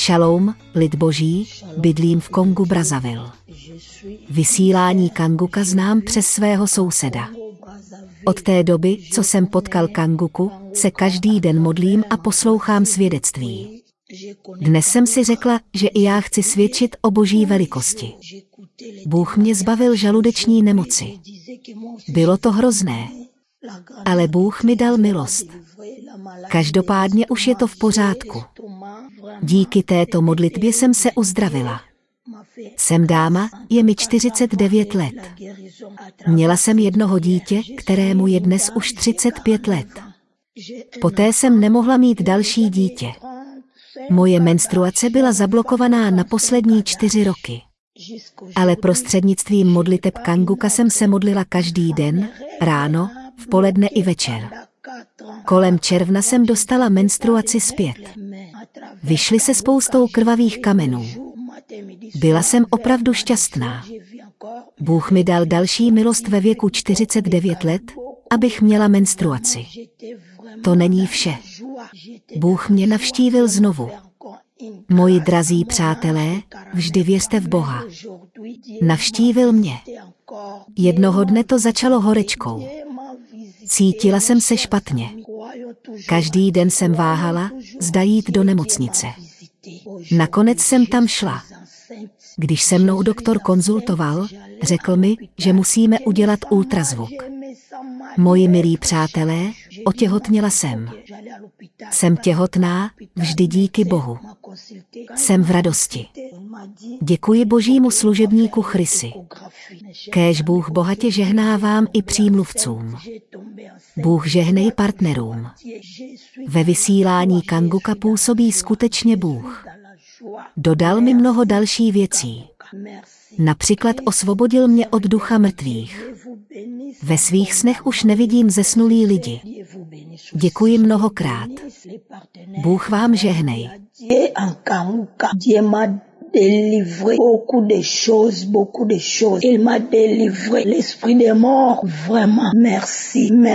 Šalom, lid boží, bydlím v Kongu Brazzaville. Vysílání Kanguka znám přes svého souseda. Od té doby, co jsem potkal Kanguku, se každý den modlím a poslouchám svědectví. Dnes jsem si řekla, že i já chci svědčit o boží velikosti. Bůh mě zbavil žaludeční nemoci. Bylo to hrozné, ale Bůh mi dal milost. Každopádně už je to v pořádku. Díky této modlitbě jsem se uzdravila. Jsem dáma, je mi 49 let. Měla jsem jednoho dítě, kterému je dnes už 35 let. Poté jsem nemohla mít další dítě. Moje menstruace byla zablokovaná na poslední 4 roky. Ale prostřednictvím modliteb Kanguka jsem se modlila každý den, ráno, v poledne i večer. Kolem června jsem dostala menstruaci zpět. Vyšly se spoustou krvavých kamenů. Byla jsem opravdu šťastná. Bůh mi dal další milost ve věku 49 let, abych měla menstruaci. To není vše. Bůh mě navštívil znovu. Moji drazí přátelé, vždy věřte v Boha. Navštívil mě. Jednoho dne to začalo horečkou. Cítila jsem se špatně. Každý den jsem váhala, zda jít do nemocnice. Nakonec jsem tam šla. Když se mnou doktor konzultoval, řekl mi, že musíme udělat ultrazvuk. Moji milí přátelé, otěhotněla jsem. Jsem těhotná, vždy díky Bohu. Jsem v radosti. Děkuji božímu služebníku Chrisi. Kéž Bůh bohatě žehná vám i přímluvcům. Bůh žehnej partnerům. Ve vysílání Kanguka působí skutečně Bůh. Dodal mi mnoho další věcí. Například osvobodil mě od ducha mrtvých. Ve svých snech už nevidím zesnulí lidi. Děkuji mnohokrát. Bůh vám žehnej. Délivré beaucoup de choses. Il m'a délivré l'esprit des morts. Vraiment, merci.